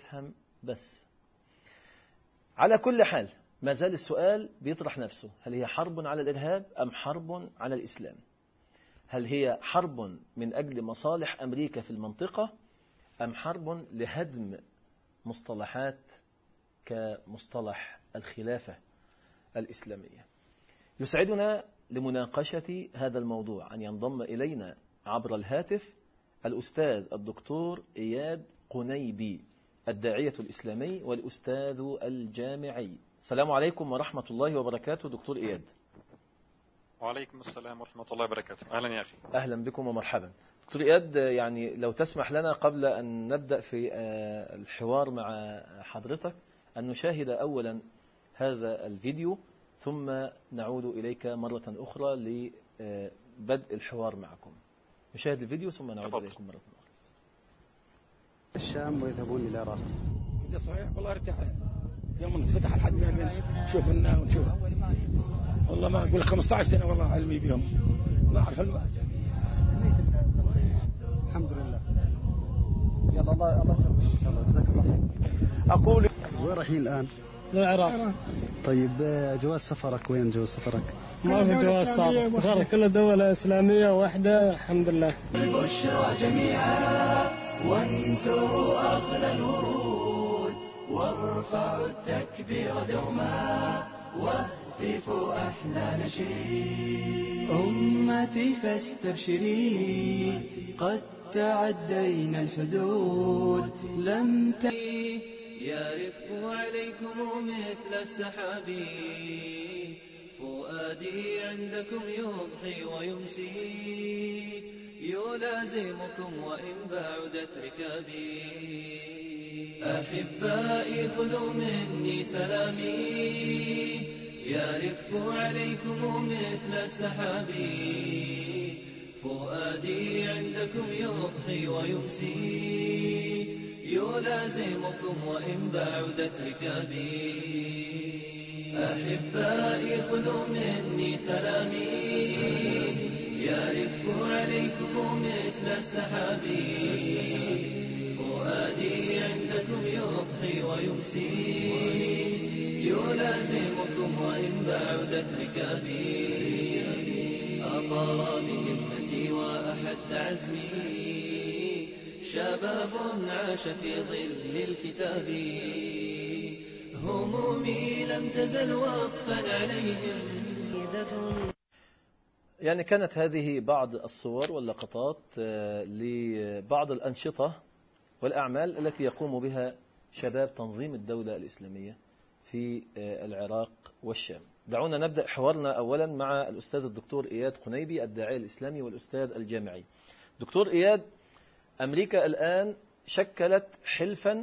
تفهم بس. على كل حال ما زال السؤال بيطرح نفسه، هل هي حرب على الإرهاب أم حرب على الإسلام؟ هل هي حرب من أجل مصالح أمريكا في المنطقة أم حرب لهدم مصطلحات كمصطلح الخلافة الإسلامية؟ يسعدنا لمناقشة هذا الموضوع أن ينضم إلينا عبر الهاتف الأستاذ الدكتور إياد قنيبي، الداعية الإسلامي والأستاذ الجامعي. السلام عليكم ورحمة الله وبركاته دكتور إياد. وعليكم السلام ورحمة الله وبركاته. أهلا يا أخي. أهلا بكم ومرحبا دكتور إياد. يعني لو تسمح لنا قبل أن نبدأ في الحوار مع حضرتك أن نشاهد أولا هذا الفيديو ثم نعود إليك مرة أخرى لبدء الحوار معكم. نشاهد الفيديو ثم نعود إليكم مرة أخرى. الشام ويذهبون إلى العراق. ده صحيح والله ارتاح يوم انفتح الحد نشوف منا ونشوف. والله ما أقول 15 سنة والله علمي بهم ما أعرف الحمد لله. يلا الله يلا جزاك الله خير. أقول وين رايحين الآن؟ للعراق. طيب جواز سفرك وين جواز سفرك؟ ما في جواز سفر، كل دولة إسلامية واحدة الحمد لله. البشرى جميعا وانثروا أغلى الورود وارفعوا التكبير دوما واهتفوا أحلى نشيد. أمتي فاستبشري قد تعدينا الحدود لم يرف عليكم مثل السحاب فؤادي عندكم يضحي ويمسي يلازمكم وإن بعدت ركابي. أحبائي خذوا مني سلامي يرف عليكم مثل السحاب فؤادي عندكم يضحي ويمسي يلازمكم وإن بعدت ركابي. أحبائي خذوا مني سلامي يرف عليكم مثل السحاب فؤادي عندكم يضحي ويمسي يلازمكم وإن بعدت ركابي. أطار بهمتي وأحد عزمي شباب عاش في ظل الكتاب همومي لم تزل وقفا عليهم. يعني كانت هذه بعض الصور واللقطات لبعض الأنشطة والأعمال التي يقوم بها شباب تنظيم الدولة الإسلامية في العراق والشام. دعونا نبدأ حوارنا أولا مع الأستاذ الدكتور إياد قنيبي، الداعية الإسلامي والأستاذ الجامعي. دكتور إياد، أمريكا الآن شكلت حلفا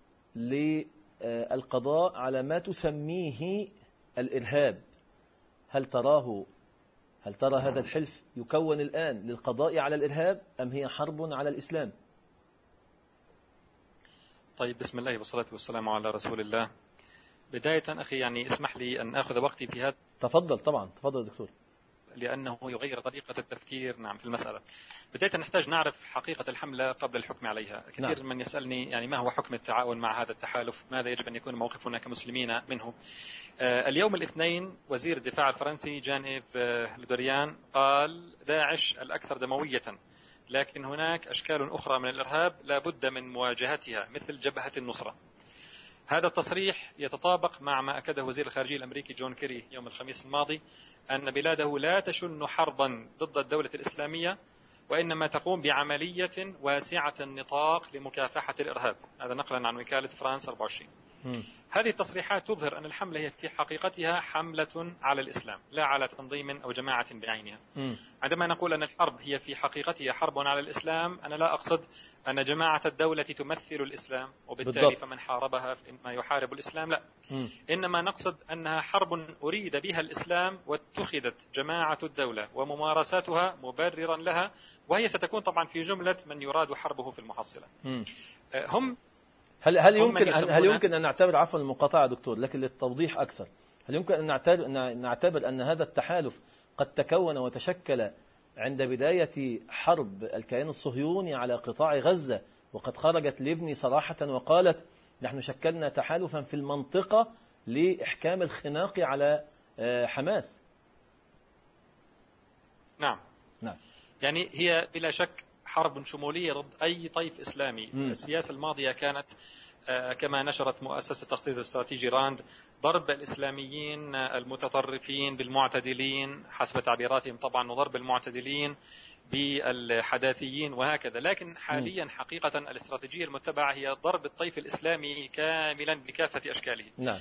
للقضاء على ما تسميه الإرهاب. هل ترى هذا الحلف يكون الآن للقضاء على الإرهاب أم هي حرب على الإسلام؟ طيب، بسم الله والصلاة والسلام على رسول الله. بداية أخي يعني اسمح لي أن أخذ وقتي في هذا. تفضل طبعا، تفضل دكتور. لأنه يغير طريقة التفكير في المسألة. بداية نحتاج نعرف حقيقة الحملة قبل الحكم عليها. كثير من يسألني يعني ما هو حكم التعاون مع هذا التحالف، ماذا يجب أن يكون موقفنا كمسلمين منه. اليوم الاثنين وزير الدفاع الفرنسي جان-إيف لودريان قال داعش الأكثر دموية، لكن هناك أشكال أخرى من الإرهاب لا بد من مواجهتها مثل جبهة النصرة. هذا التصريح يتطابق مع ما أكده وزير الخارجية الأمريكي جون كيري يوم الخميس الماضي أن بلاده لا تشن حربا ضد الدولة الإسلامية وإنما تقوم بعملية واسعة النطاق لمكافحة الإرهاب. هذا نقلا عن وكالة فرانس 24. هذه التصريحات تظهر أن الحملة هي في حقيقتها حملة على الإسلام لا على تنظيم أو جماعة بعينها. عندما نقول أن الحرب هي في حقيقتها حرب على الإسلام، أنا لا أقصد أن جماعة الدولة تمثل الإسلام وبالتالي بالضبط. فمن حاربها فإنما يحارب الإسلام، لا. إنما نقصد أنها حرب أريد بها الإسلام واتخذت جماعة الدولة وممارساتها مبررا لها، وهي ستكون طبعا في جملة من يراد حربه في المحصلة. هل يمكن أن نعتبر، عفوا المقاطعة دكتور لكن للتوضيح أكثر، هل يمكن أن نعتبر أن هذا التحالف قد تكون وتشكل عند بداية حرب الكيان الصهيوني على قطاع غزة، وقد خرجت ليفني صراحة وقالت نحن شكلنا تحالفا في المنطقة لإحكام الخناق على حماس. نعم. نعم. يعني هي بلا شك حرب شمولية ضد أي طيف إسلامي. السياسة الماضية كانت كما نشرت مؤسسة التخطيط الاستراتيجي راند ضرب الإسلاميين المتطرفين بالمعتدلين حسب تعبيراتهم طبعا، وضرب المعتدلين بالحداثيين وهكذا. لكن حاليا حقيقة الاستراتيجية المتبعة هي ضرب الطيف الإسلامي كاملا بكافة أشكاله. نعم.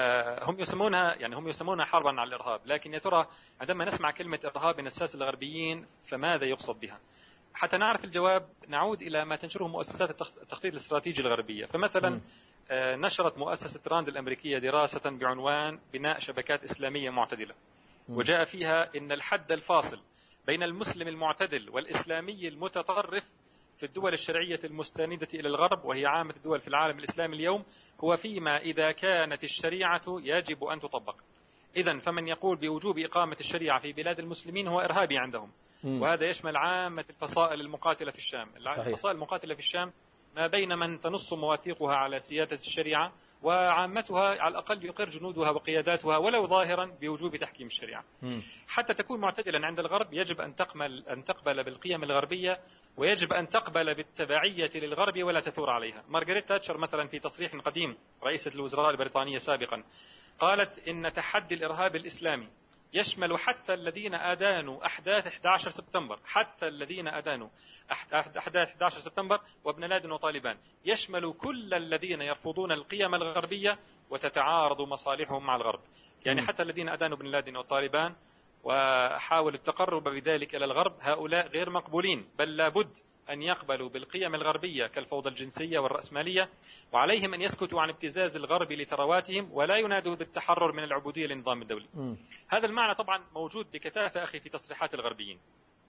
هم يسمونها حربا على الإرهاب، لكن يا ترى عندما نسمع كلمة إرهاب من الساسة الغربيين فماذا يقصد بها؟ حتى نعرف الجواب نعود إلى ما تنشره مؤسسات التخطيط الاستراتيجي الغربية. فمثلا نشرت مؤسسة راند الأمريكية دراسة بعنوان بناء شبكات إسلامية معتدلة، وجاء فيها إن الحد الفاصل بين المسلم المعتدل والإسلامي المتطرف في الدول الشرعية المستندة إلى الغرب، وهي عامة الدول في العالم الإسلامي اليوم، هو فيما إذا كانت الشريعة يجب أن تطبق. إذن فمن يقول بوجوب إقامة الشريعة في بلاد المسلمين هو إرهابي عندهم. وهذا يشمل عامة الفصائل المقاتلة في الشام. الفصائل المقاتلة في الشام ما بين من تنص مواثيقها على سيادة الشريعة وعامتها على الأقل يقر جنودها وقياداتها ولو ظاهرا بوجوب تحكيم الشريعة. حتى تكون معتدلا عند الغرب يجب أن تقبل بالقيم الغربية، ويجب أن تقبل بالتبعية للغرب ولا تثور عليها. مارغريت تاتشر مثلا في تصريح قديم رئيسة الوزراء البريطانية سابقا قالت إن تحدي الإرهاب الإسلامي يشمل حتى الذين أدانوا أحداث 11 سبتمبر، حتى الذين أدانوا أحداث 11 سبتمبر وابن لادن وطالبان، يشمل كل الذين يرفضون القيم الغربية وتتعارض مصالحهم مع الغرب. يعني حتى الذين أدانوا ابن لادن والطالبان وحاولوا التقرب بذلك إلى الغرب، هؤلاء غير مقبولين، بل لابد أن يقبلوا بالقيم الغربية كالفوضى الجنسية والرأسمالية، وعليهم أن يسكتوا عن ابتزاز الغرب لثرواتهم ولا ينادوا بالتحرر من العبودية للنظام الدولي. هذا المعنى طبعا موجود بكثافة أخي في تصريحات الغربيين.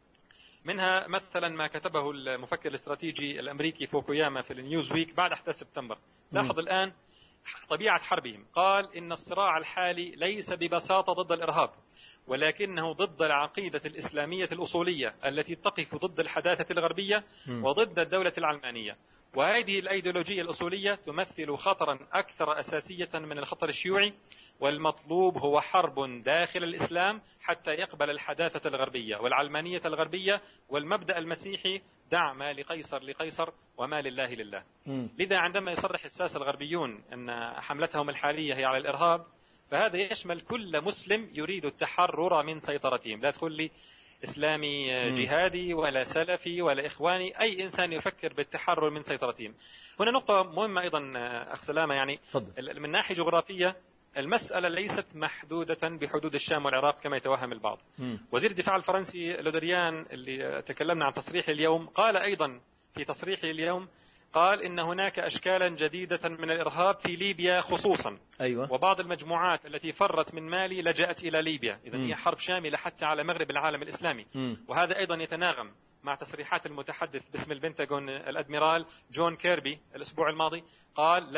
منها مثلا ما كتبه المفكر الاستراتيجي الأمريكي فوكوياما في النيوز ويك بعد أحداث سبتمبر. لاحظ الآن طبيعة حربهم. قال إن الصراع الحالي ليس ببساطة ضد الإرهاب، ولكنه ضد العقيدة الإسلامية الأصولية التي تقف ضد الحداثة الغربية وضد الدولة العلمانية. وهذه الأيديولوجية الأصولية تمثل خطرا أكثر أساسية من الخطر الشيوعي، والمطلوب هو حرب داخل الإسلام حتى يقبل الحداثة الغربية والعلمانية الغربية والمبدأ المسيحي دع ما لقيصر لقيصر وما لله لله. لذا عندما يصرح الساسة الغربيون أن حملتهم الحالية هي على الإرهاب، فهذا يشمل كل مسلم يريد التحرر من سيطرتهم. لا تقول لي إسلامي جهادي ولا سلفي ولا إخواني، أي إنسان يفكر بالتحرر من سيطرتهم. هنا نقطة مهمة أيضا أخ سلامة، يعني من ناحية جغرافية المسألة ليست محدودة بحدود الشام والعراق كما يتوهم البعض. وزير الدفاع الفرنسي لودريان اللي تكلمنا عن تصريحه اليوم قال أيضا في تصريحه اليوم، قال إن هناك أشكالا جديدة من الإرهاب في ليبيا خصوصا. أيوة. وبعض المجموعات التي فرت من مالي لجأت إلى ليبيا. إذن هي حرب شاملة حتى على مغرب العالم الإسلامي. وهذا أيضا يتناغم مع تصريحات المتحدث باسم البنتاغون الأدميرال جون كيربي الأسبوع الماضي. قال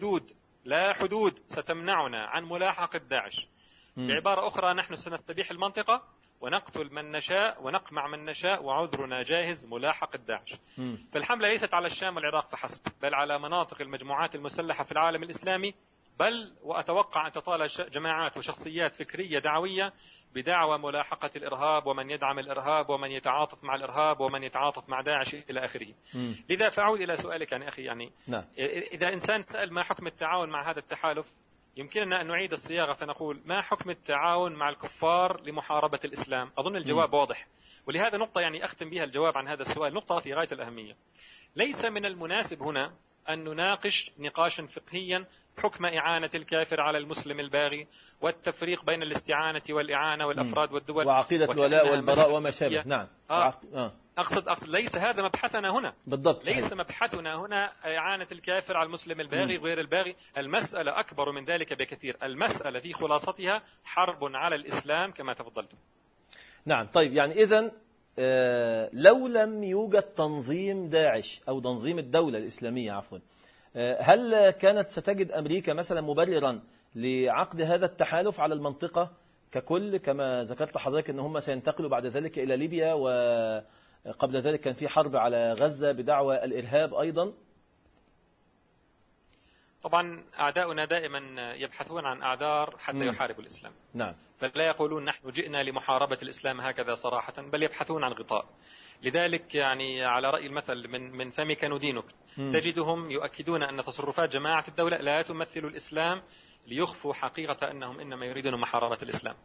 لا حدود ستمنعنا عن ملاحقة داعش. بعبارة أخرى نحن سنستبيح المنطقة ونقتل من نشاء ونقمع من نشاء وعذرنا جاهز ملاحقة داعش. فالحملة ليست على الشام والعراق فحسب، بل على مناطق المجموعات المسلحة في العالم الإسلامي، بل وأتوقع أن تطال جماعات وشخصيات فكرية دعوية بدعوى ملاحقة الإرهاب ومن يدعم الإرهاب ومن يتعاطف مع الإرهاب ومن يتعاطف مع داعش إلى آخره. لذا فأعود إلى سؤالك يعني أخي، يعني إذا إنسان سأل ما حكم التعاون مع هذا التحالف، يمكننا أن نعيد الصياغة فنقول ما حكم التعاون مع الكفار لمحاربة الإسلام؟ أظن الجواب واضح، ولهذا نقطة يعني أختم بها الجواب عن هذا السؤال، نقطة في غاية الأهمية. ليس من المناسب هنا أن نناقش نقاشا فقهيا حكم إعانة الكافر على المسلم الباغي والتفريق بين الاستعانة والإعانة والأفراد والدول وعقيدة الولاء والبراء وما شابه. نعم. أقصد ليس هذا مبحثنا هنا. بالضبط. ليس مبحثنا هنا إعانة الكافر على المسلم الباغي غير الباغي. المسألة أكبر من ذلك بكثير. المسألة في خلاصتها حرب على الإسلام كما تفضلتم. نعم. طيب يعني إذن لو لم يوجد تنظيم داعش أو تنظيم الدولة الإسلامية عفوا، هل كانت ستجد أمريكا مثلا مبررا لعقد هذا التحالف على المنطقة ككل، كما ذكرت حضرتك أن هم سينتقلوا بعد ذلك إلى ليبيا، وقبل ذلك كان في حرب على غزة بدعوى الإرهاب أيضا؟ طبعا أعداؤنا دائما يبحثون عن أعذار حتى يحاربوا الإسلام. نعم. فلا يقولون نحن جئنا لمحاربة الإسلام هكذا صراحة، بل يبحثون عن غطاء. لذلك يعني على رأي المثل من فمك ندينك، تجدهم يؤكدون أن تصرفات جماعة الدولة لا تمثل الإسلام ليخفوا حقيقة أنهم إنما يريدون محاربة الإسلام.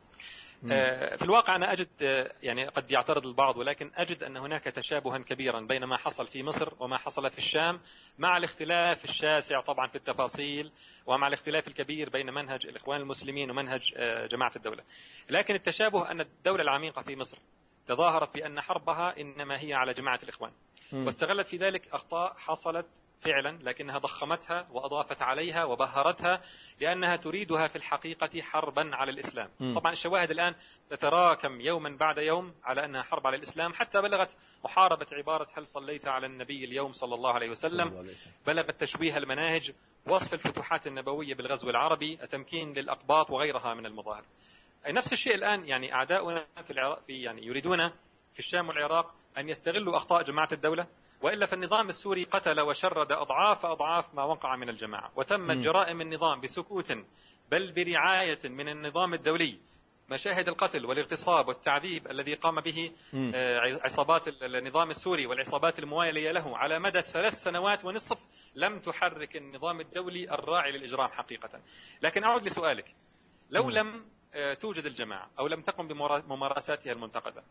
في الواقع أنا أجد يعني قد يعترض البعض، ولكن أجد أن هناك تشابها كبيرا بين ما حصل في مصر وما حصل في الشام، مع الاختلاف الشاسع طبعا في التفاصيل، ومع الاختلاف الكبير بين منهج الإخوان المسلمين ومنهج جماعة الدولة. لكن التشابه أن الدولة العميقة في مصر تظاهرت بأن حربها إنما هي على جماعة الإخوان، واستغلت في ذلك أخطاء حصلت فعلا، لكنها ضخمتها وأضافت عليها وبهرتها لأنها تريدها في الحقيقة حربا على الإسلام. طبعا الشواهد الآن تتراكم يوما بعد يوم على أنها حرب على الإسلام، حتى بلغت محاربة عبارة هل صليت على النبي اليوم صلى الله عليه وسلم، بلغت تشويه المناهج، وصف الفتوحات النبوية بالغزو العربي، التمكين للأقباط وغيرها من المظاهر. نفس الشيء الآن يعني أعداؤنا في العراق يعني يريدون في الشام والعراق أن يستغلوا أخطاء جماعة الدولة، وإلا فالنظام السوري قتل وشرد أضعاف ما وقع من الجماعة، وتمت جرائم النظام بسكوت بل برعاية من النظام الدولي. مشاهد القتل والاغتصاب والتعذيب الذي قام به عصابات النظام السوري والعصابات الموالية له على مدى 3 سنوات ونصف لم تحرك النظام الدولي الراعي للإجرام حقيقة. لكن أعود لسؤالك، لو لم توجد الجماعة أو لم تقم بممارساتها المنتقدة،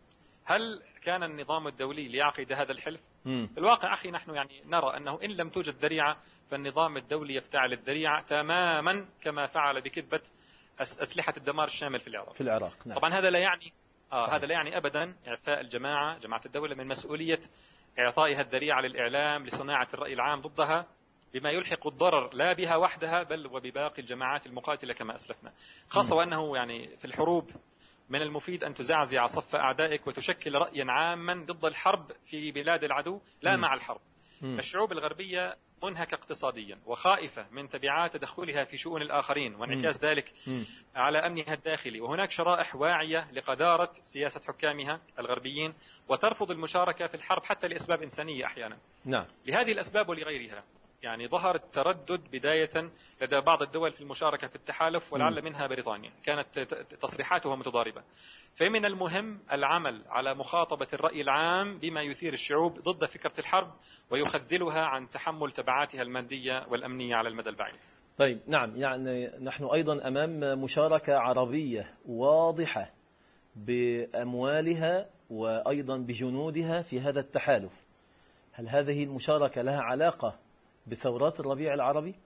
هل كان النظام الدولي ليعقد هذا الحلف؟ في الواقع أخي نحن يعني نرى أنه إن لم توجد ذريعة فالنظام الدولي يفتعل الذريعة تماما كما فعل بكذبة أسلحة الدمار الشامل في العراق. نعم. طبعا هذا لا يعني هذا لا يعني أبدا إعفاء جماعة الدولة من مسؤولية إعطائها الذريعة للإعلام لصناعة الرأي العام ضدها بما يلحق الضرر لا بها وحدها بل وبباقي الجماعات المقاتلة كما أسلفنا، خاصة وأنه يعني في الحروب من المفيد أن تزعزع صف أعدائك وتشكل رأيا عاما ضد الحرب في بلاد العدو لا مع الحرب. الشعوب الغربية منهكة اقتصاديا وخائفة من تبعات تدخلها في شؤون الآخرين وانعكاس ذلك على أمنها الداخلي، وهناك شرائح واعية لقدارة سياسة حكامها الغربيين وترفض المشاركة في الحرب حتى لأسباب إنسانية أحيانا. نعم. لهذه الأسباب ولغيرها يعني ظهر التردد بداية لدى بعض الدول في المشاركة في التحالف، ولعل منها بريطانيا كانت تصريحاتها متضاربة. فمن المهم العمل على مخاطبة الرأي العام بما يثير الشعوب ضد فكرة الحرب ويخذلها عن تحمل تبعاتها المادية والأمنية على المدى البعيد. طيب نعم، يعني نحن أيضا أمام مشاركة عربية واضحة بأموالها وأيضا بجنودها في هذا التحالف. هل هذه المشاركة لها علاقة بثورات الربيع العربي؟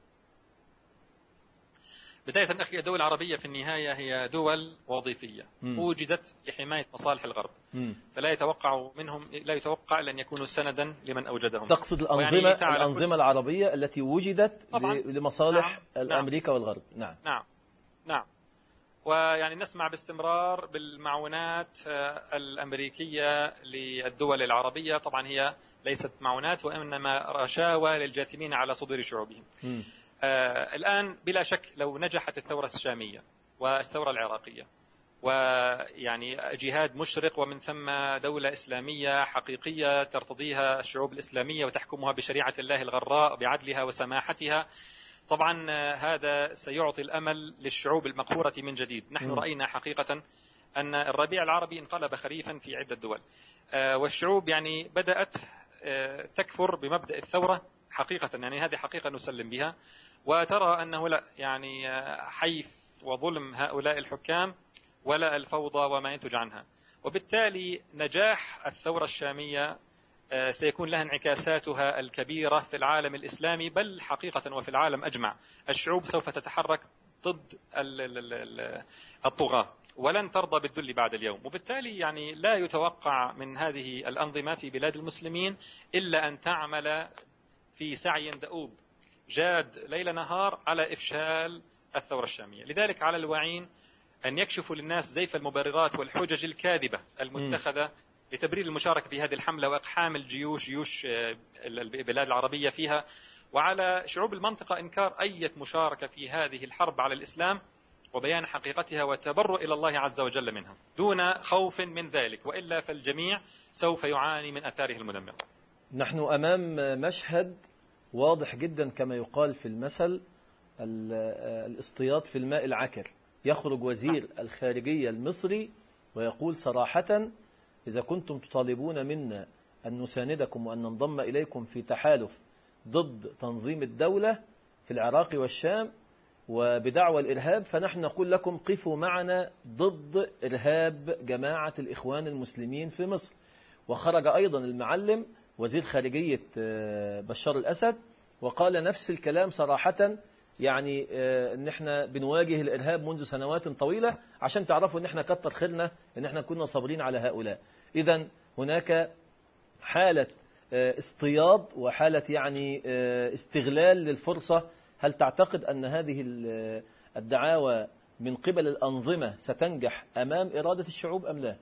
بداية أخي، الدول العربية في النهاية هي دول وظيفية وجدت لحماية مصالح الغرب، فلا يتوقع أن يكونوا سندا لمن أوجدهم. تقصد الأنظمة العربية التي وجدت لمصالح أمريكا والغرب. نعم. ويعني نسمع باستمرار بالمعونات الأمريكية للدول العربية، طبعا هي ليست معونات وإنما رشاوى للجاثمين على صدور شعوبهم. الآن بلا شك لو نجحت الثورة الشامية والثورة العراقية ويعني جهاد مشرق ومن ثم دولة إسلامية حقيقية ترتضيها الشعوب الإسلامية وتحكمها بشريعة الله الغراء بعدلها وسماحتها، طبعا هذا سيعطي الأمل للشعوب المقهورة من جديد. نحن رأينا حقيقة أن الربيع العربي انقلب خريفا في عدة دول، والشعوب يعني بدأت تكفر بمبدأ الثورة حقيقة، يعني هذه حقيقة نسلم بها، وترى أنه لا يعني حيف وظلم هؤلاء الحكام ولا الفوضى وما ينتج عنها. وبالتالي نجاح الثورة الشامية سيكون لها انعكاساتها الكبيرة في العالم الإسلامي بل حقيقة وفي العالم أجمع. الشعوب سوف تتحرك ضد الطغاة ولن ترضى بالذل بعد اليوم، وبالتالي يعني لا يتوقع من هذه الأنظمة في بلاد المسلمين إلا أن تعمل في سعي دؤوب جاد ليل نهار على إفشال الثورة الشامية. لذلك على الواعين أن يكشفوا للناس زيف المبررات والحجج الكاذبة المتخذة لتبرير المشاركة في هذه الحملة وإقحام جيوش البلاد العربية فيها، وعلى شعوب المنطقة إنكار أي مشاركة في هذه الحرب على الإسلام وبيان حقيقتها والتبرؤ إلى الله عز وجل منها دون خوف من ذلك، وإلا فالجميع سوف يعاني من أثاره المدمرة. نحن أمام مشهد واضح جدا كما يقال في المثل الاصطياد في الماء العكر. يخرج وزير الخارجية المصري ويقول صراحة: إذا كنتم تطالبون منا أن نساندكم وأن ننضم إليكم في تحالف ضد تنظيم الدولة في العراق والشام وبدعوى الإرهاب، فنحن نقول لكم قفوا معنا ضد إرهاب جماعة الإخوان المسلمين في مصر. وخرج أيضا المعلم وزير خارجية بشار الأسد وقال نفس الكلام صراحة، يعني ان احنا بنواجه الإرهاب منذ سنوات طويلة، عشان تعرفوا ان احنا كتر خيرنا ان احنا كنا صابرين على هؤلاء. إذا هناك حالة اصطياد وحالة يعني استغلال للفرصة. هل تعتقد أن هذه الدعاوى من قبل الأنظمة ستنجح أمام إرادة الشعوب أم لا؟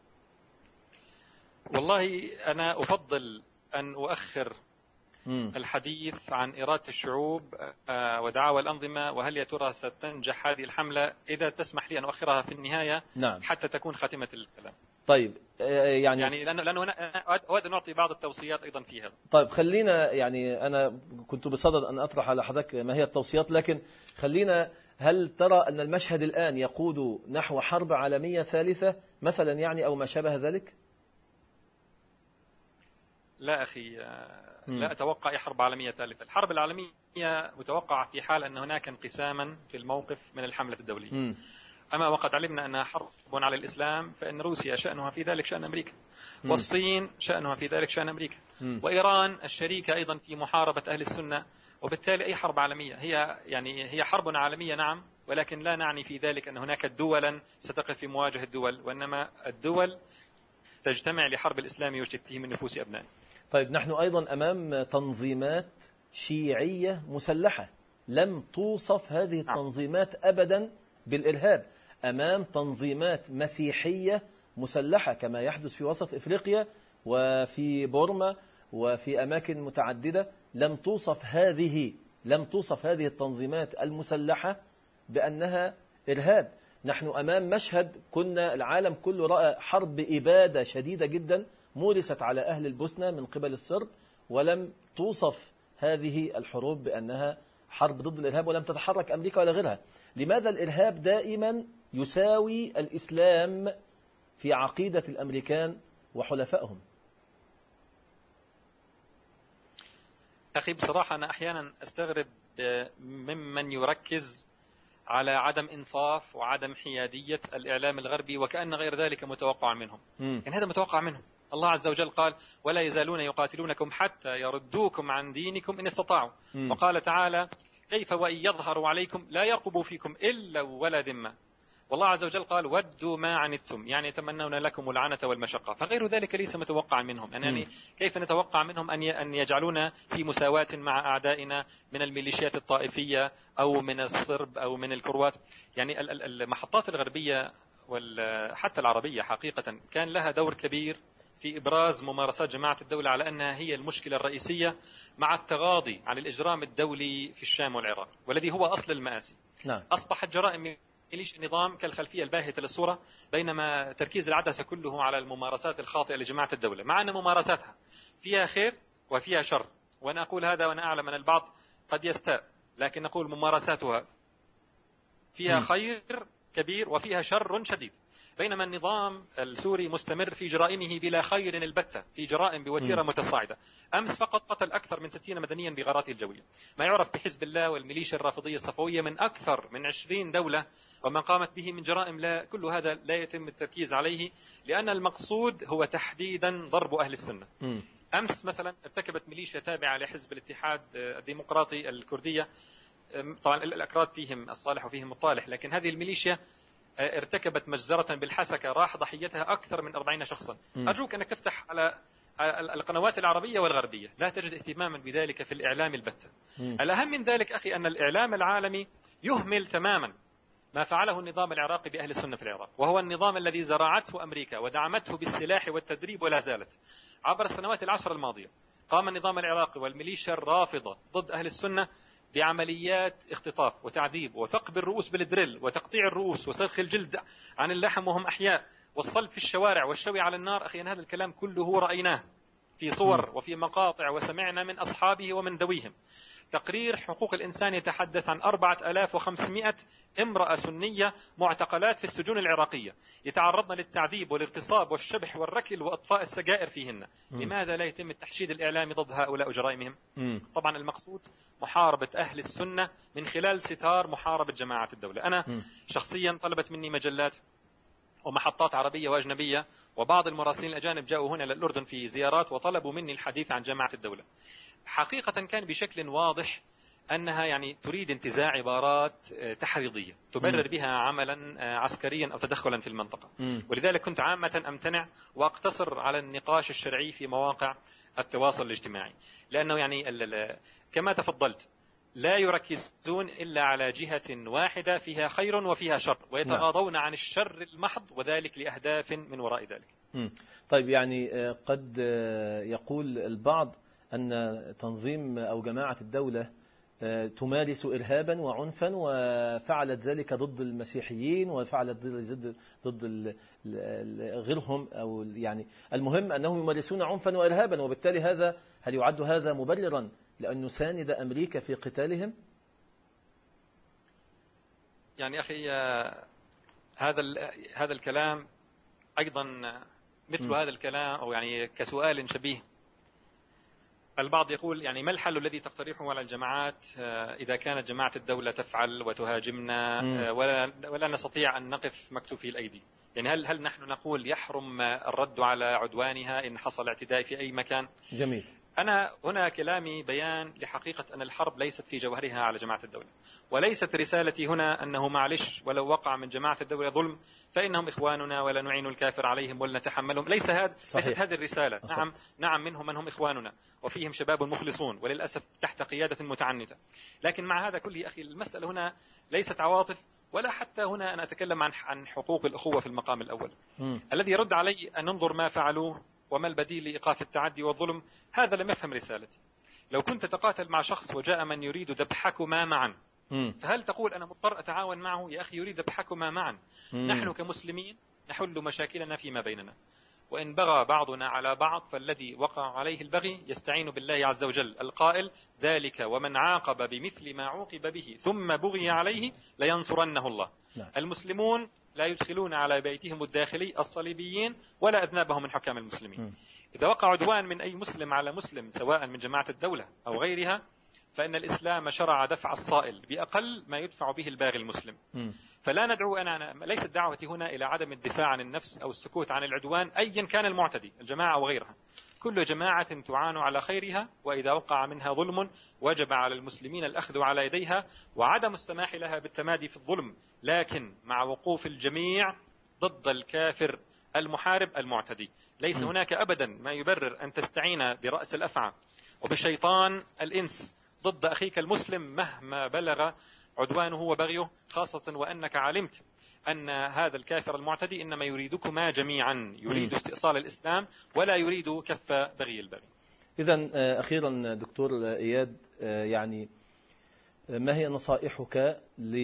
والله أنا أفضل أن أؤخر الحديث عن إرادة الشعوب ودعاوى الأنظمة وهل يا ترى ستنجح هذه الحملة، إذا تسمح لي أن أؤخرها في النهاية. نعم. حتى تكون خاتمة الكلام. طيب يعني لأنه أود أن أعطي بعض التوصيات أيضا في هذا. طيب خلينا، يعني أنا كنت بصدد أن أطرح على حضرتك ما هي التوصيات، لكن خلينا، هل ترى أن المشهد الآن يقود نحو حرب عالمية ثالثة مثلا يعني أو ما شابه ذلك؟ لا أخي، لا أتوقع أي حرب عالمية ثالثة. الحرب العالمية متوقعة في حال أن هناك انقساما في الموقف من الحملة الدولية. أما وقد علمنا أنها حرب على الإسلام، فإن روسيا شأنها في ذلك شأن أمريكا، والصين شأنها في ذلك شأن أمريكا، وإيران الشريكة أيضا في محاربة أهل السنة. وبالتالي أي حرب عالمية هي حرب عالمية، نعم، ولكن لا نعني في ذلك أن هناك دولا ستقف في مواجهة الدول، وإنما الدول تجتمع لحرب الإسلام وشتيه من نفوس أبنائه. طيب نحن أيضا أمام تنظيمات شيعية مسلحة، لم توصف هذه التنظيمات أبدا بالإرهاب، أمام تنظيمات مسيحية مسلحة كما يحدث في وسط إفريقيا وفي بورما وفي أماكن متعددة. لم توصف هذه التنظيمات المسلحة بأنها إرهاب. نحن أمام مشهد كنا العالم كله رأى حرب إبادة شديدة جدا مورست على أهل البوسنة من قبل الصرب، ولم توصف هذه الحروب بأنها حرب ضد الإرهاب، ولم تتحرك أمريكا ولا غيرها. لماذا الإرهاب دائما يساوي الإسلام في عقيدة الأمريكان وحلفائهم؟ أخي بصراحة أنا أحيانا أستغرب ممن يركز على عدم إنصاف وعدم حيادية الإعلام الغربي وكأن غير ذلك متوقع منهم. يعني هذا متوقع منهم. الله عز وجل قال: ولا يزالون يقاتلونكم حتى يردوكم عن دينكم إن استطاعوا. وقال تعالى: كيف وإن يظهروا عليكم لا يرقبوا فيكم إلا ولا ذمة. والله عز وجل قال: ودوا ما عنتم، يعني يتمنون لكم العنة والمشقة. فغير ذلك ليس متوقعا منهم. يعني كيف نتوقع منهم أن يجعلونا في مساواة مع أعدائنا من الميليشيات الطائفية أو من الصرب أو من الكروات؟ يعني المحطات الغربية وحتى العربية حقيقة كان لها دور كبير في إبراز ممارسات جماعة الدولة على أنها هي المشكلة الرئيسية مع التغاضي عن الإجرام الدولي في الشام والعراق، والذي هو أصل المآسي. نعم. أصبحت جرائم ميليشيا النظام كالخلفية الباهتة للصورة، بينما تركيز العدسة كله على الممارسات الخاطئة لجماعة الدولة، مع أن ممارساتها فيها خير وفيها شر. وأنا أقول هذا وأنا أعلم أن البعض قد يستاء، لكن نقول ممارساتها فيها خير كبير وفيها شر شديد. بينما النظام السوري مستمر في جرائمه بلا خير البتة، في جرائم بوتيرة متصاعدة. أمس فقط قتل أكثر من 60 مدنيا بغاراته الجوية. ما يعرف بحزب الله والميليشيا الرافضية الصفوية من أكثر من 20 دولة وما قامت به من جرائم، لا كل هذا لا يتم التركيز عليه، لأن المقصود هو تحديدا ضرب أهل السنة. أمس مثلا ارتكبت ميليشيا تابعة لحزب الاتحاد الديمقراطي الكردية، طبعا الأكراد فيهم الصالح وفيهم الطالح، لكن هذه الميليشيا ارتكبت مجزرة بالحسكة راح ضحيتها أكثر من 40 شخصا. أرجوك أنك تفتح على القنوات العربية والغربية، لا تجد اهتماما بذلك في الإعلام البتة. الأهم من ذلك أخي أن الإعلام العالمي يهمل تماما ما فعله النظام العراقي بأهل السنة في العراق، وهو النظام الذي زرعته أمريكا ودعمته بالسلاح والتدريب ولا زالت. عبر السنوات العشر الماضية قام النظام العراقي والميليشيا الرافضة ضد أهل السنة بعمليات اختطاف وتعذيب وثقب الرؤوس بالدريل وتقطيع الرؤوس وسلخ الجلد عن اللحم وهم أحياء والصلب في الشوارع والشوي على النار. أخي هذا الكلام كله رأيناه في صور وفي مقاطع وسمعنا من أصحابه ومن ذويهم. تقرير حقوق الإنسان يتحدث عن 4500 امرأة سنية معتقلات في السجون العراقية يتعرضن للتعذيب والاغتصاب والشبح والركل وإطفاء السجائر فيهن. لماذا لا يتم التحشيد الإعلامي ضد هؤلاء وجرائمهم؟ طبعا المقصود محاربة أهل السنة من خلال ستار محاربة جماعة الدولة. أنا شخصيا طلبت مني مجلات ومحطات عربية وأجنبية وبعض المراسلين الأجانب جاءوا هنا للأردن في زيارات وطلبوا مني الحديث عن جماعة الدولة. حقيقة كان بشكل واضح أنها يعني تريد انتزاع عبارات تحريضية تبرر بها عملا عسكريا أو تدخلا في المنطقة. ولذلك كنت عامة أمتنع وأقتصر على النقاش الشرعي في مواقع التواصل الاجتماعي، لأنه يعني كما تفضلت لا يركزون إلا على جهة واحدة فيها خير وفيها شر، ويتغاضون عن الشر المحض، وذلك لأهداف من وراء ذلك. طيب يعني قد يقول البعض أن تنظيم أو جماعة الدولة تمارس إرهابا وعنفا وفعلت ذلك ضد المسيحيين وفعلت ضد غيرهم، أو يعني المهم أنهم يمارسون عنفا وإرهابا، وبالتالي هل يعد هذا مبررا لأن نساند أمريكا في قتالهم؟ يعني أخي هذا الكلام أيضا مثل هذا الكلام أو يعني كسؤال شبيه. البعض يقول يعني ما الحل الذي تقترحه على الجماعات إذا كانت جماعة الدولة تفعل وتهاجمنا ولا نستطيع أن نقف مكتوفي الأيدي؟ يعني هل نحن نقول يحرم الرد على عدوانها إن حصل اعتداء في أي مكان؟ جميل. أنا هنا كلامي بيان لحقيقة أن الحرب ليست في جوهرها على جماعة الدولة، وليست رسالتي هنا أنه معلش ولو وقع من جماعة الدولة ظلم فإنهم إخواننا ولا نعين الكافر عليهم ولا نتحملهم. ليست هذه الرسالة. نعم منهم من هم إخواننا وفيهم شباب مخلصون وللأسف تحت قيادة متعنتة، لكن مع هذا كله أخي المسألة هنا ليست عواطف، ولا حتى هنا أنا أتكلم عن حقوق الأخوة في المقام الأول. الذي يرد علي أن ننظر ما فعلوه وما البديل لإيقاف التعدي والظلم، هذا لم يفهم رسالتي. لو كنت تقاتل مع شخص وجاء من يريد ذبحكما معا، فهل تقول أنا مضطر أتعاون معه؟ يا أخي يريد ذبحكما معا. نحن كمسلمين نحل مشاكلنا فيما بيننا، وإن بغى بعضنا على بعض فالذي وقع عليه البغي يستعين بالله عز وجل القائل ذلك ومن عاقب بمثل ما عوقب به ثم بغي عليه لينصرنه الله. المسلمون لا يدخلون على بيتهم الداخلي الصليبيين ولا أذنابهم من حكام المسلمين. إذا وقع عدوان من أي مسلم على مسلم سواء من جماعة الدولة أو غيرها فإن الإسلام شرع دفع الصائل بأقل ما يدفع به الباغي المسلم. فلا ندعو ليست دعوتي هنا إلى عدم الدفاع عن النفس أو السكوت عن العدوان أيا كان المعتدي الجماعة أو غيرها. كل جماعة تعان على خيرها، وإذا وقع منها ظلم وجب على المسلمين الأخذ على يديها وعدم السماح لها بالتمادي في الظلم، لكن مع وقوف الجميع ضد الكافر المحارب المعتدي. ليس هناك أبدا ما يبرر أن تستعين برأس الأفعى وبشيطان الإنس ضد أخيك المسلم مهما بلغ عدوانه وبغيه، خاصة وأنك علمت أن هذا الكافر المعتدي إنما يريدكما جميعا، يريد استئصال الإسلام ولا يريد كف بغي البغي. إذن أخيرا دكتور إياد، يعني ما هي نصائحك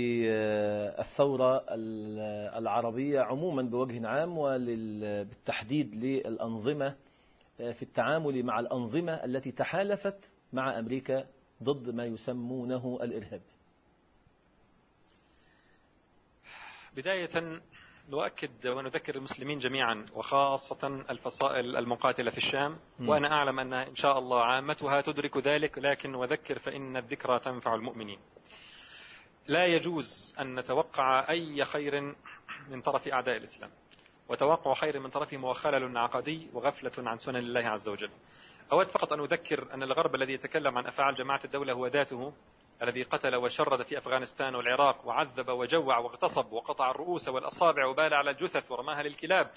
للثورة العربية عموما بوجه عام وبالتحديد للأنظمة في التعامل مع الأنظمة التي تحالفت مع أمريكا ضد ما يسمونه الإرهاب؟ بداية نؤكد ونذكر المسلمين جميعا وخاصة الفصائل المقاتلة في الشام، وأنا أعلم أن إن شاء الله عامتها تدرك ذلك، لكن وذكر فإن الذكرى تنفع المؤمنين. لا يجوز أن نتوقع أي خير من طرف أعداء الإسلام، وتوقع خير من طرفهم هو خلل عقدي وغفلة عن سنن الله عز وجل. أود فقط أن أذكر أن الغرب الذي يتكلم عن أفعال جماعة الدولة هو ذاته الذي قتل وشرد في أفغانستان والعراق وعذب وجوع واغتصب وقطع الرؤوس والأصابع وبال على الجثث ورماها للكلاب،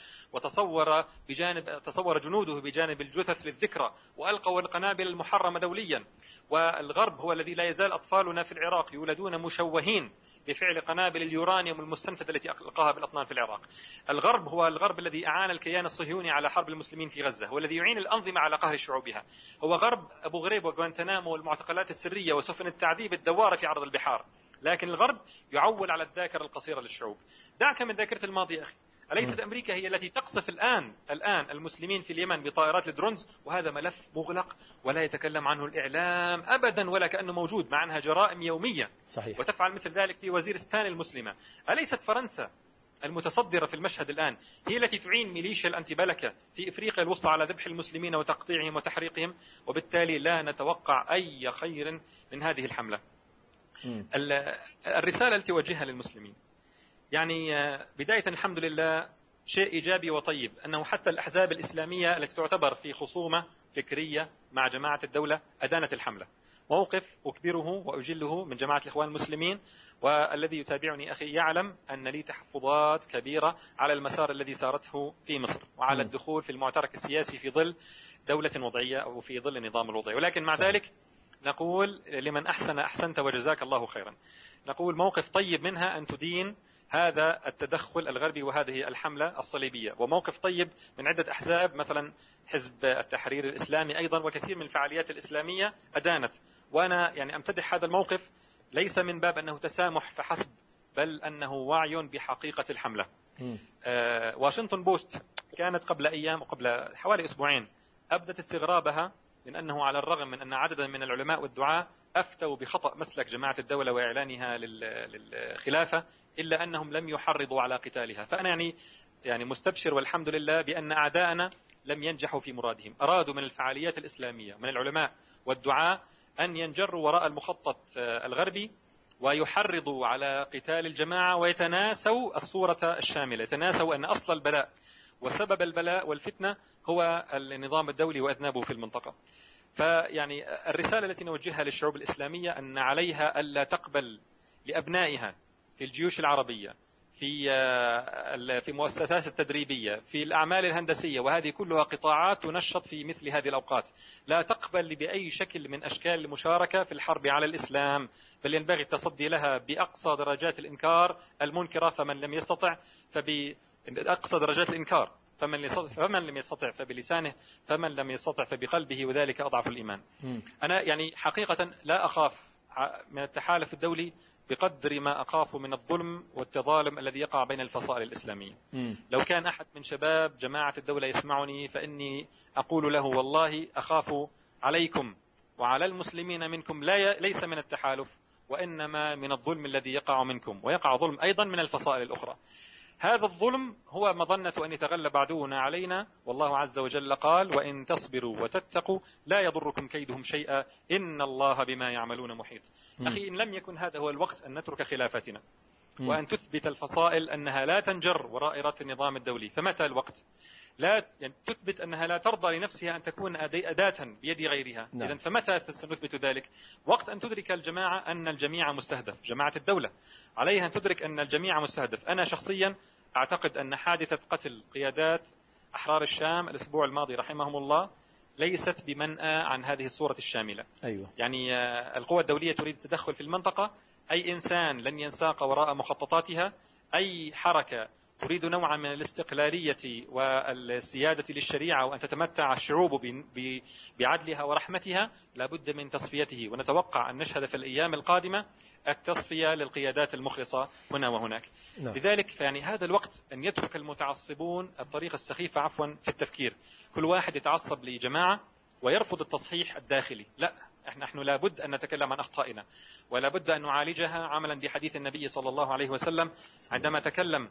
تصور جنوده بجانب الجثث للذكرى، وألقوا القنابل المحرمة دوليا. والغرب هو الذي لا يزال أطفالنا في العراق يولدون مشوهين بفعل قنابل اليورانيوم المستنفذة التي ألقاها بالأطنان في العراق. الغرب هو الغرب الذي أعان الكيان الصهيوني على حرب المسلمين في غزة، هو الذي يعين الأنظمة على قهر شعوبها. هو غرب أبو غريب وغوانتنامو والمعتقلات السرية وسفن التعذيب الدوارة في عرض البحار. لكن الغرب يعول على الذاكرة القصيرة للشعوب. دعك من ذاكرة الماضي يا أخي، أليست أمريكا هي التي تقصف الآن المسلمين في اليمن بطائرات الدرونز، وهذا ملف مغلق ولا يتكلم عنه الإعلام أبدا ولا كأنه موجود، مع أنها جرائم يومية. صحيح. وتفعل مثل ذلك في وزيرستان المسلمة. أليست فرنسا المتصدرة في المشهد الآن هي التي تعين ميليشيا الأنتبلكة في إفريقيا الوسطى على ذبح المسلمين وتقطيعهم وتحريقهم؟ وبالتالي لا نتوقع أي خير من هذه الحملة. الرسالة التي توجهها للمسلمين، يعني بداية الحمد لله شيء إيجابي وطيب أنه حتى الأحزاب الإسلامية التي تعتبر في خصومة فكرية مع جماعة الدولة أدانت الحملة. موقف أكبره وأجله من جماعة الإخوان المسلمين، والذي يتابعني أخي يعلم أن لي تحفظات كبيرة على المسار الذي سارته في مصر وعلى الدخول في المعترك السياسي في ظل دولة وضعية أو في ظل النظام الوضعي. ولكن مع ذلك نقول لمن أحسن أحسنت وجزاك الله خيرا. نقول موقف طيب منها أن تدين هذا التدخل الغربي وهذه الحملة الصليبية، وموقف طيب من عدة أحزاب مثلا حزب التحرير الإسلامي أيضا وكثير من الفعاليات الإسلامية أدانت. وأنا يعني أمتدح هذا الموقف ليس من باب أنه تسامح فحسب، بل أنه وعي بحقيقة الحملة. واشنطن بوست كانت قبل أيام وقبل حوالي أسبوعين أبدت استغرابها من أنه على الرغم من أن عددا من العلماء والدعاة أفتوا بخطأ مسلك جماعة الدولة وإعلانها للخلافة، إلا أنهم لم يحرضوا على قتالها. فأنا يعني مستبشر والحمد لله بأن أعداءنا لم ينجحوا في مرادهم. أرادوا من الفعاليات الإسلامية من العلماء والدعاة أن ينجروا وراء المخطط الغربي ويحرضوا على قتال الجماعة ويتناسوا الصورة الشاملة، يتناسوا أن أصل البلاء وسبب البلاء والفتنة هو النظام الدولي وأذنابه في المنطقة. فيعني الرسالة التي نوجهها للشعوب الإسلامية أن عليها ألا تقبل لأبنائها في الجيوش العربية في مؤسسات التدريبية في الأعمال الهندسية، وهذه كلها قطاعات تنشط في مثل هذه الأوقات، لا تقبل بأي شكل من أشكال المشاركة في الحرب على الإسلام، بل ينبغي التصدي لها بأقصى درجات الإنكار المنكرة. فمن لم يستطع أقصى درجات الإنكار، فمن لم يستطع فبلسانه، فمن لم يستطع فبقلبه، وذلك أضعف الإيمان. أنا يعني حقيقة لا أخاف من التحالف الدولي بقدر ما أخاف من الظلم والتظالم الذي يقع بين الفصائل الإسلامية. لو كان أحد من شباب جماعة الدولة يسمعني فإني أقول له والله أخاف عليكم وعلى المسلمين منكم ليس من التحالف، وإنما من الظلم الذي يقع منكم، ويقع ظلم أيضا من الفصائل الأخرى. هذا الظلم هو مظنة أن يتغلب عدونا علينا، والله عز وجل قال وإن تصبروا وتتقوا لا يضركم كيدهم شيئا إن الله بما يعملون محيط. أخي إن لم يكن هذا هو الوقت أن نترك خلافتنا وأن تثبت الفصائل أنها لا تنجر وراء إرادة النظام الدولي، فمتى الوقت؟ لا يعني تثبت أنها لا ترضى لنفسها أن تكون أداة بيد غيرها. إذن فمتى سنثبت ذلك؟ وقت أن تدرك الجماعة أن الجميع مستهدف. جماعة الدولة عليها أن تدرك أن الجميع مستهدف. أنا شخصيا أعتقد أن حادثة قتل قيادات أحرار الشام الأسبوع الماضي رحمهم الله ليست بمنأى عن هذه الصورة الشاملة. أيوة. يعني القوى الدولية تريد التدخل في المنطقة، أي إنسان لن ينساق وراء مخططاتها، أي حركة تريد نوعا من الاستقلالية والسيادة للشريعة وأن تتمتع الشعوب بعدلها ورحمتها لابد من تصفيته. ونتوقع أن نشهد في الأيام القادمة التصفية للقيادات المخلصة هنا وهناك. لذلك فيعني هذا الوقت أن يترك المتعصبون الطريقة السخيفة في التفكير. كل واحد يتعصب لجماعة ويرفض التصحيح الداخلي. لا، نحن لابد أن نتكلم عن أخطائنا ولا بد أن نعالجها عملا بحديث النبي صلى الله عليه وسلم عندما تكلم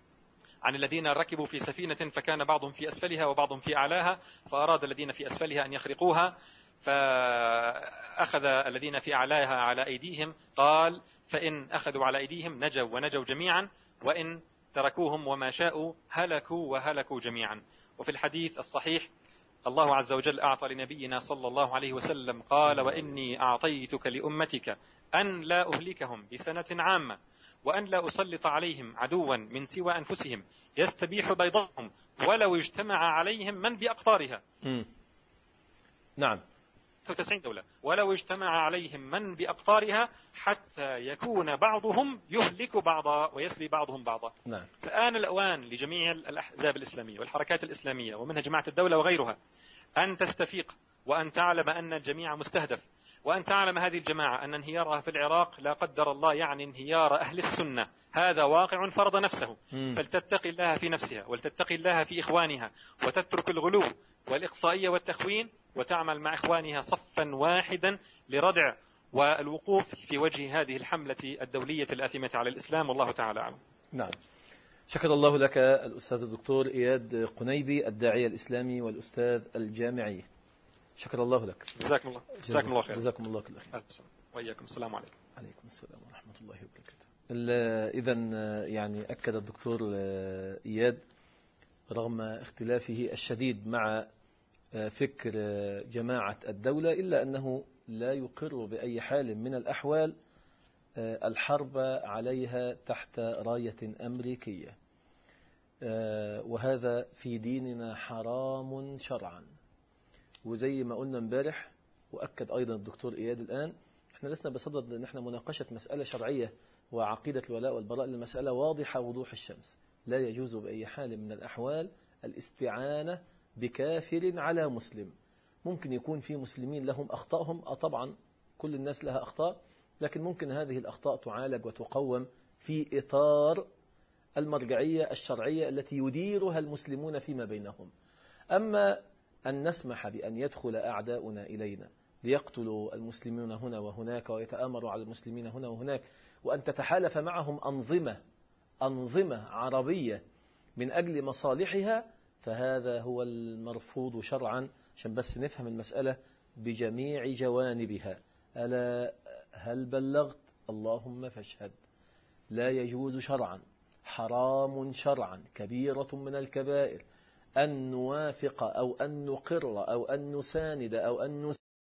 عن الذين ركبوا في سفينة فكان بعضهم في أسفلها وبعضهم في أعلاها فأراد الذين في أسفلها أن يخرقوها فأخذ الذين في أعلاها على أيديهم، قال فإن أخذوا على أيديهم نجوا ونجوا جميعا، وإن تركوهم وما شاءوا هلكوا وهلكوا جميعا. وفي الحديث الصحيح الله عز وجل أعطى لنبينا صلى الله عليه وسلم قال وإني أعطيتك لأمتك أن لا أهلكهم بسنة عامة وأن لا أسلط عليهم عدوا من سوى أنفسهم يستبيح بيضهم ولو اجتمع عليهم من بأقطارها. نعم. 90 دولة ولو اجتمع عليهم من بأقطارها حتى يكون بعضهم يهلك بعضا ويسبي بعضهم بعضا. نعم. فآن الأوان لجميع الأحزاب الإسلامية والحركات الإسلامية ومنها جماعة الدولة وغيرها أن تستفيق وأن تعلم أن الجميع مستهدف. وأن تعلم هذه الجماعة أن انهيارها في العراق لا قدر الله يعني انهيار أهل السنة، هذا واقع فرض نفسه. فلتتقي الله في نفسها ولتتقي الله في إخوانها، وتترك الغلو والإقصائية والتخوين، وتعمل مع إخوانها صفا واحدا لردع والوقوف في وجه هذه الحملة الدولية الآثمة على الإسلام. والله تعالى أعلم. نعم، شكر الله لك الأستاذ الدكتور إياد قنيبي، الداعية الإسلامي والأستاذ الجامعي. شكر الله لك. جزاكم الله. جزاكم الله خير. جزاكم الله كل خير. وإياكم. السلام عليكم. عليكم السلام ورحمة الله وبركاته. إذا يعني أكد الدكتور إياد رغم اختلافه الشديد مع فكر جماعة الدولة إلا أنه لا يقر بأي حال من الأحوال الحرب عليها تحت راية أمريكية، وهذا في ديننا حرام شرعا. وزي ما قلنا امبارح وأكد أيضا الدكتور إياد الآن، احنا لسنا بصدد ان احنا مناقشة مسألة شرعية وعقيدة الولاء والبراء، المسألة واضحة وضوح الشمس. لا يجوز بأي حال من الأحوال الاستعانة بكافر على مسلم. ممكن يكون في مسلمين لهم أخطائهم، طبعا كل الناس لها أخطاء، لكن ممكن هذه الأخطاء تعالج وتقوم في إطار المرجعية الشرعية التي يديرها المسلمون فيما بينهم. أما أن نسمح بأن يدخل أعداؤنا إلينا ليقتلوا المسلمين هنا وهناك ويتآمروا على المسلمين هنا وهناك، وأن تتحالف معهم أنظمة عربية من أجل مصالحها، فهذا هو المرفوض شرعا، عشان بس نفهم المسألة بجميع جوانبها. ألا هل بلغت؟ اللهم فاشهد. لا يجوز شرعا، حرام شرعا، كبيرة من الكبائر أن نوافق أو أن نقر أو أن نساند أو أن